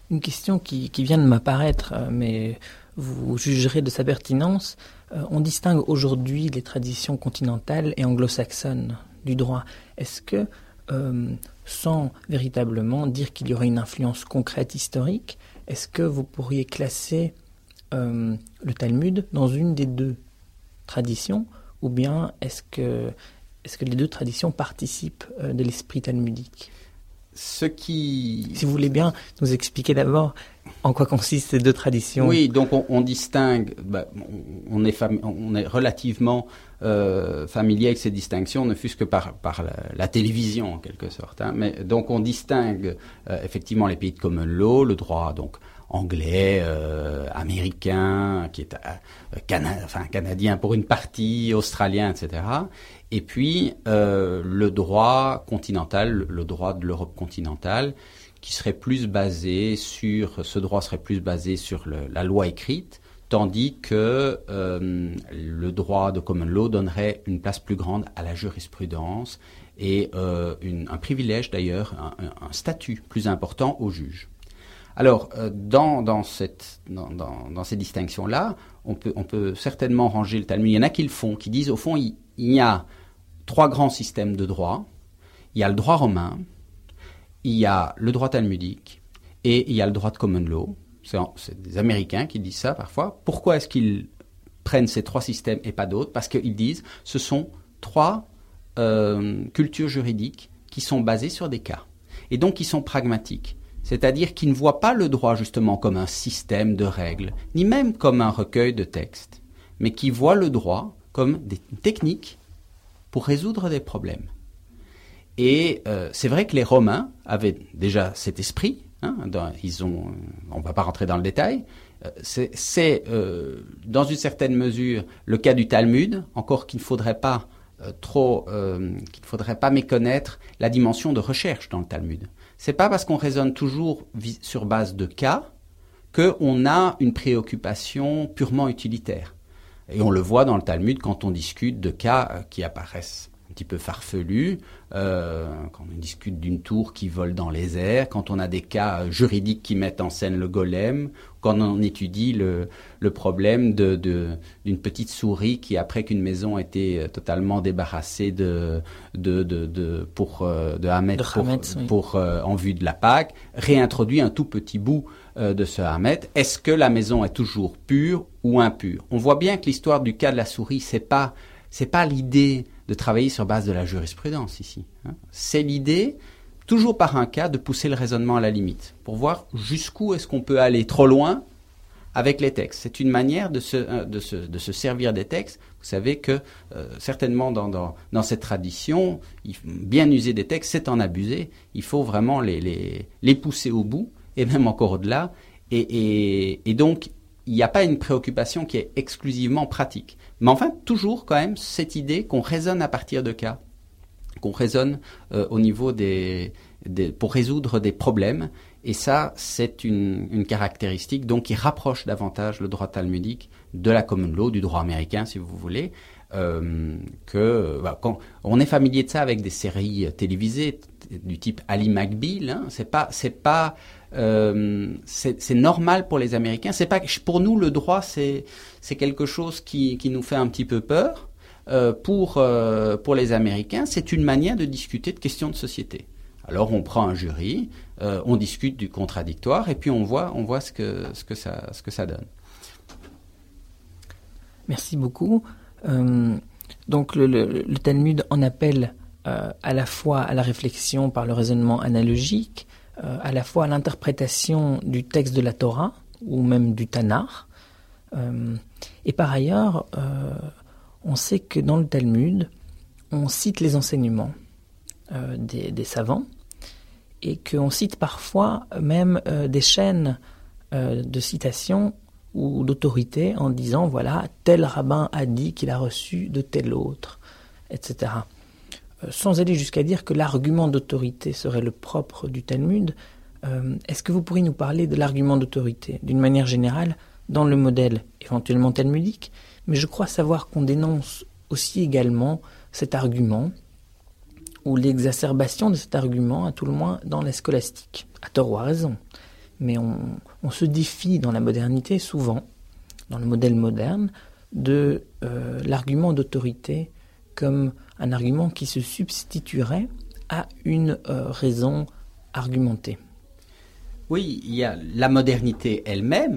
Une question qui vient de m'apparaître, mais vous jugerez de sa pertinence. On distingue aujourd'hui les traditions continentales et anglo-saxonnes du droit. Est-ce que, sans véritablement dire qu'il y aurait une influence concrète historique, est-ce que vous pourriez classer le Talmud dans une des deux traditions, ou bien est-ce que les deux traditions participent de l'esprit talmudique ? Si vous voulez bien nous expliquer d'abord en quoi consistent ces deux traditions. Oui, donc on distingue, on est relativement familier avec ces distinctions, ne fût-ce que par la télévision en quelque sorte. Mais donc on distingue effectivement les pays de common law, le droit donc anglais, américain, qui est canadien pour une partie, australien, etc. Et puis le droit continental, le droit de l'Europe continentale, ce droit serait plus basé sur la loi écrite, tandis que le droit de common law donnerait une place plus grande à la jurisprudence et un privilège d'ailleurs, un statut plus important aux juges. Alors, dans ces distinctions-là, on peut certainement ranger le Talmud. Il y en a qui le font, qui disent, au fond, il y a trois grands systèmes de droit. Il y a le droit romain, il y a le droit talmudique et il y a le droit de common law. C'est des Américains qui disent ça parfois. Pourquoi est-ce qu'ils prennent ces trois systèmes et pas d'autres ? Parce qu'ils disent ce sont trois cultures juridiques qui sont basées sur des cas et donc qui sont pragmatiques. C'est-à-dire qu'ils ne voient pas le droit justement comme un système de règles, ni même comme un recueil de textes, mais qui voient le droit comme des techniques pour résoudre des problèmes. Et c'est vrai que les Romains avaient déjà cet esprit, on ne va pas rentrer dans le détail, c'est dans une certaine mesure le cas du Talmud, encore qu'il ne faudrait pas méconnaître la dimension de recherche dans le Talmud. C'est pas parce qu'on raisonne toujours sur base de cas qu'on a une préoccupation purement utilitaire. Et on le voit dans le Talmud quand on discute de cas qui apparaissent un petit peu farfelus, quand on discute d'une tour qui vole dans les airs, quand on a des cas juridiques qui mettent en scène le golem, quand on étudie le problème d'une petite souris qui, après qu'une maison a été totalement débarrassée de hametz en vue de la Pâque, réintroduit un tout petit bout de ce hametz. Est-ce que la maison est toujours pure ou impure ? On voit bien que l'histoire du cas de la souris, c'est pas l'idée de travailler sur base de la jurisprudence ici. C'est l'idée, toujours par un cas, de pousser le raisonnement à la limite, pour voir jusqu'où est-ce qu'on peut aller trop loin avec les textes. C'est une manière de se servir des textes. Vous savez que certainement dans cette tradition, bien user des textes, c'est en abuser. Il faut vraiment les pousser au bout, et même encore au-delà. Et donc, il n'y a pas une préoccupation qui est exclusivement pratique. Mais enfin, toujours quand même cette idée qu'on raisonne à partir de cas, qu'on raisonne au niveau pour résoudre des problèmes. Et ça, c'est une caractéristique donc qui rapproche davantage le droit talmudique de la common law, du droit américain, si vous voulez. Quand on est familier de ça avec des séries télévisées du type Ali McBeal, c'est normal pour les Américains. C'est pas pour nous le droit, c'est quelque chose qui nous fait un petit peu peur. Pour les Américains, c'est une manière de discuter de questions de société. Alors on prend un jury, on discute du contradictoire et puis on voit ce que ça donne. Merci beaucoup. Donc le Talmud en appelle à la fois à la réflexion par le raisonnement analogique, à la fois à l'interprétation du texte de la Torah ou même du Tanakh. Et par ailleurs, on sait que dans le Talmud, on cite les enseignements des savants et qu'on cite parfois même des chaînes de citations ou d'autorité en disant voilà, tel rabbin a dit qu'il a reçu de tel autre, etc. Sans aller jusqu'à dire que l'argument d'autorité serait le propre du Talmud, est-ce que vous pourriez nous parler de l'argument d'autorité d'une manière générale dans le modèle éventuellement talmudique, mais je crois savoir qu'on dénonce aussi également cet argument ou l'exacerbation de cet argument, à tout le moins dans la scolastique, à tort ou à raison. mais on se défie dans la modernité souvent, dans le modèle moderne, de l'argument d'autorité comme un argument qui se substituerait à une raison argumentée. Oui, il y a la modernité elle-même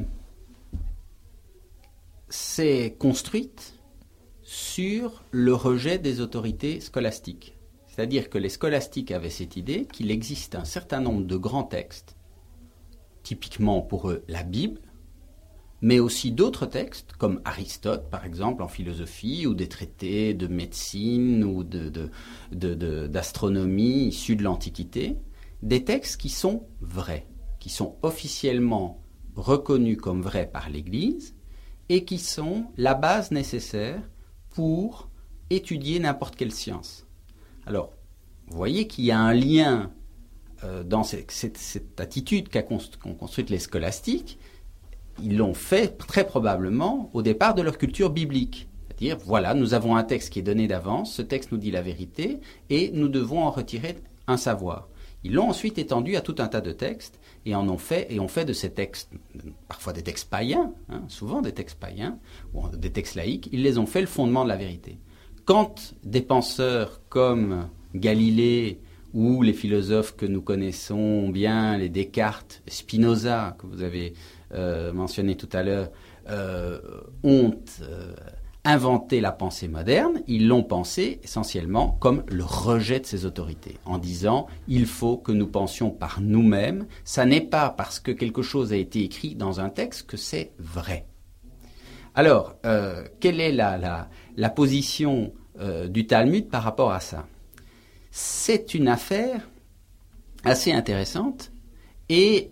s'est construite sur le rejet des autorités scolastiques. C'est-à-dire que les scolastiques avaient cette idée qu'il existe un certain nombre de grands textes, typiquement pour eux la Bible, mais aussi d'autres textes, comme Aristote, par exemple, en philosophie, ou des traités de médecine ou d'astronomie issus de l'Antiquité, des textes qui sont vrais, qui sont officiellement reconnus comme vrais par l'Église, et qui sont la base nécessaire pour étudier n'importe quelle science. Alors, vous voyez qu'il y a un lien dans cette attitude qu'ont construite les scolastiques. Ils l'ont fait très probablement au départ de leur culture biblique. C'est-à-dire, voilà, nous avons un texte qui est donné d'avance, ce texte nous dit la vérité, et nous devons en retirer un savoir. Ils l'ont ensuite étendu à tout un tas de textes, et ont fait de ces textes, parfois des textes païens, souvent des textes païens, ou des textes laïques, ils les ont fait le fondement de la vérité. Quand des penseurs comme Galilée, ou les philosophes que nous connaissons bien, les Descartes, Spinoza, que vous avez mentionné tout à l'heure, ont inventé la pensée moderne, ils l'ont pensée essentiellement comme le rejet de ces autorités, en disant il faut que nous pensions par nous-mêmes, ça n'est pas parce que quelque chose a été écrit dans un texte que c'est vrai. Alors, quelle est la position du Talmud par rapport à ça ? C'est une affaire assez intéressante et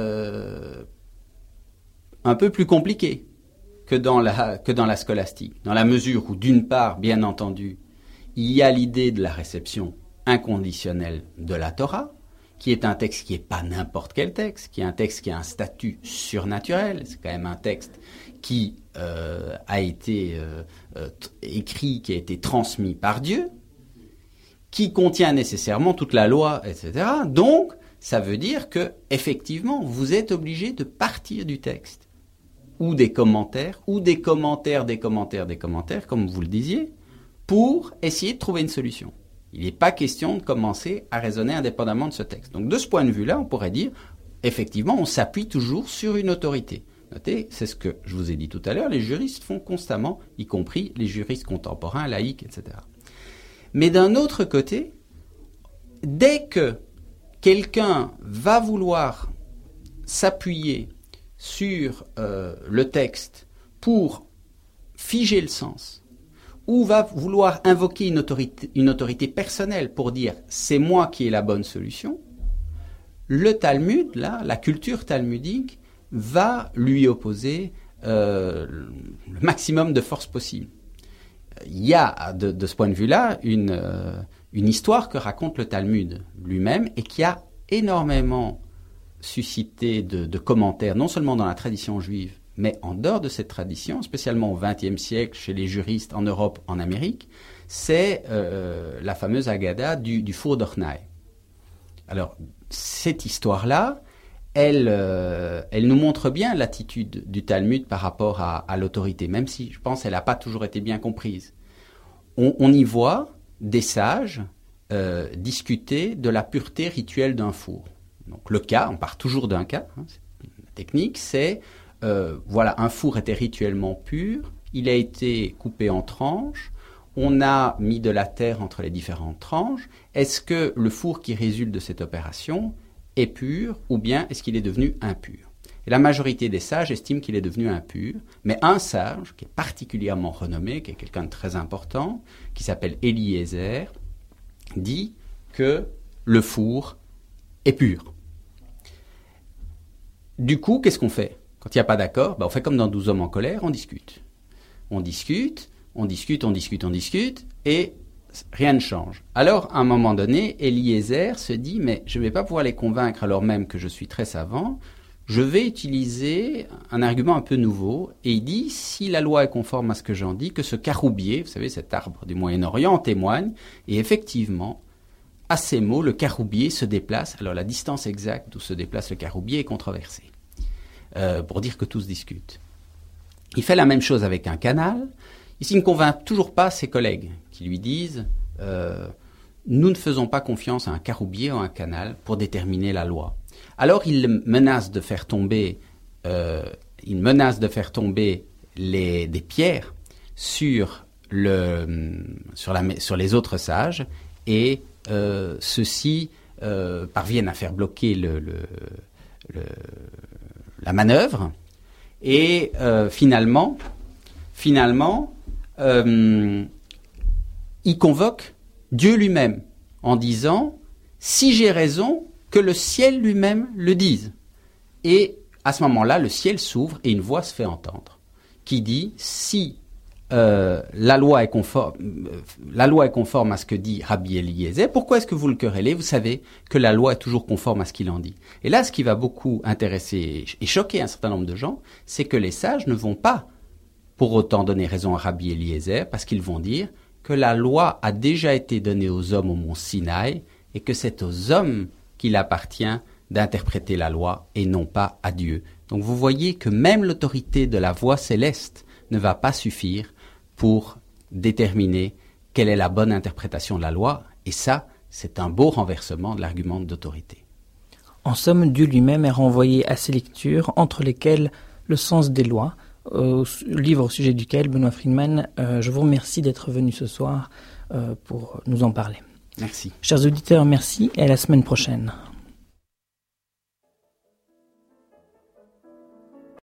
un peu plus compliquée que dans la scolastique, dans la mesure où, d'une part, bien entendu, il y a l'idée de la réception inconditionnelle de la Torah, qui est un texte qui n'est pas n'importe quel texte, qui est un texte qui a un statut surnaturel. C'est quand même un texte qui a été écrit, qui a été transmis par Dieu, qui contient nécessairement toute la loi, etc. Donc, ça veut dire que, effectivement, vous êtes obligé de partir du texte, ou des commentaires, comme vous le disiez, pour essayer de trouver une solution. Il n'est pas question de commencer à raisonner indépendamment de ce texte. Donc, de ce point de vue-là, on pourrait dire, effectivement, on s'appuie toujours sur une autorité. Notez, c'est ce que je vous ai dit tout à l'heure, les juristes font constamment, y compris les juristes contemporains, laïcs, etc. Mais d'un autre côté, dès que quelqu'un va vouloir s'appuyer sur le texte pour figer le sens, ou va vouloir invoquer une autorité personnelle pour dire « c'est moi qui ai la bonne solution », le Talmud, là, la culture talmudique, va lui opposer le maximum de force possible. Il y a, de ce point de vue-là, une histoire que raconte le Talmud lui-même et qui a énormément suscité de commentaires, non seulement dans la tradition juive, mais en dehors de cette tradition, spécialement au XXe siècle, chez les juristes en Europe, en Amérique, c'est la fameuse Agada du four d'Ornaï. Alors, cette histoire-là, elle nous montre bien l'attitude du Talmud par rapport à l'autorité, même si, je pense, elle n'a pas toujours été bien comprise. On y voit des sages discuter de la pureté rituelle d'un four. Donc le cas, on part toujours d'un cas, la technique, c'est, voilà, un four était rituellement pur, il a été coupé en tranches, on a mis de la terre entre les différentes tranches, est-ce que le four qui résulte de cette opération est pur ou bien est-ce qu'il est devenu impur ? Et la majorité des sages estiment qu'il est devenu impur, mais un sage, qui est particulièrement renommé, qui est quelqu'un de très important, qui s'appelle Eliezer, dit que le four est pur. Du coup, qu'est-ce qu'on fait ? Quand il n'y a pas d'accord, on fait comme dans 12 hommes en colère, on discute. On discute, et rien ne change. Alors, à un moment donné, Eliezer se dit, mais je ne vais pas pouvoir les convaincre alors même que je suis très savant, je vais utiliser un argument un peu nouveau, et il dit, si la loi est conforme à ce que j'en dis, que ce caroubier, vous savez, cet arbre du Moyen-Orient, en témoigne, et effectivement, à ces mots, le caroubier se déplace. Alors la distance exacte d'où se déplace le caroubier est controversée, pour dire que tout se discute. Il fait la même chose avec un canal. Ici, il ne convainc toujours pas ses collègues qui lui disent nous ne faisons pas confiance à un caroubier ou à un canal pour déterminer la loi. Alors il menace de faire tomber, des pierres sur les autres sages, et ceux-ci parviennent à faire bloquer la manœuvre, et finalement, il convoque Dieu lui-même en disant « Si j'ai raison, que le ciel lui-même le dise ». Et à ce moment-là, le ciel s'ouvre et une voix se fait entendre qui dit « Si la loi est conforme à ce que dit Rabbi Eliezer, pourquoi est-ce que vous le querellez? Vous savez que la loi est toujours conforme à ce qu'il en dit. » Et là, ce qui va beaucoup intéresser et choquer un certain nombre de gens, c'est que les sages ne vont pas pour autant donner raison à Rabbi Eliezer, parce qu'ils vont dire que la loi a déjà été donnée aux hommes au mont Sinaï et que c'est aux hommes qu'il appartient d'interpréter la loi et non pas à Dieu. Donc vous voyez que même l'autorité de la voix céleste ne va pas suffire pour déterminer quelle est la bonne interprétation de la loi, et ça, c'est un beau renversement de l'argument d'autorité. En somme, Dieu lui-même est renvoyé à ces lectures, entre lesquelles le sens des lois, livre au sujet duquel, Benoît Friedman, je vous remercie d'être venu ce soir pour nous en parler. Merci. Chers auditeurs, merci et à la semaine prochaine.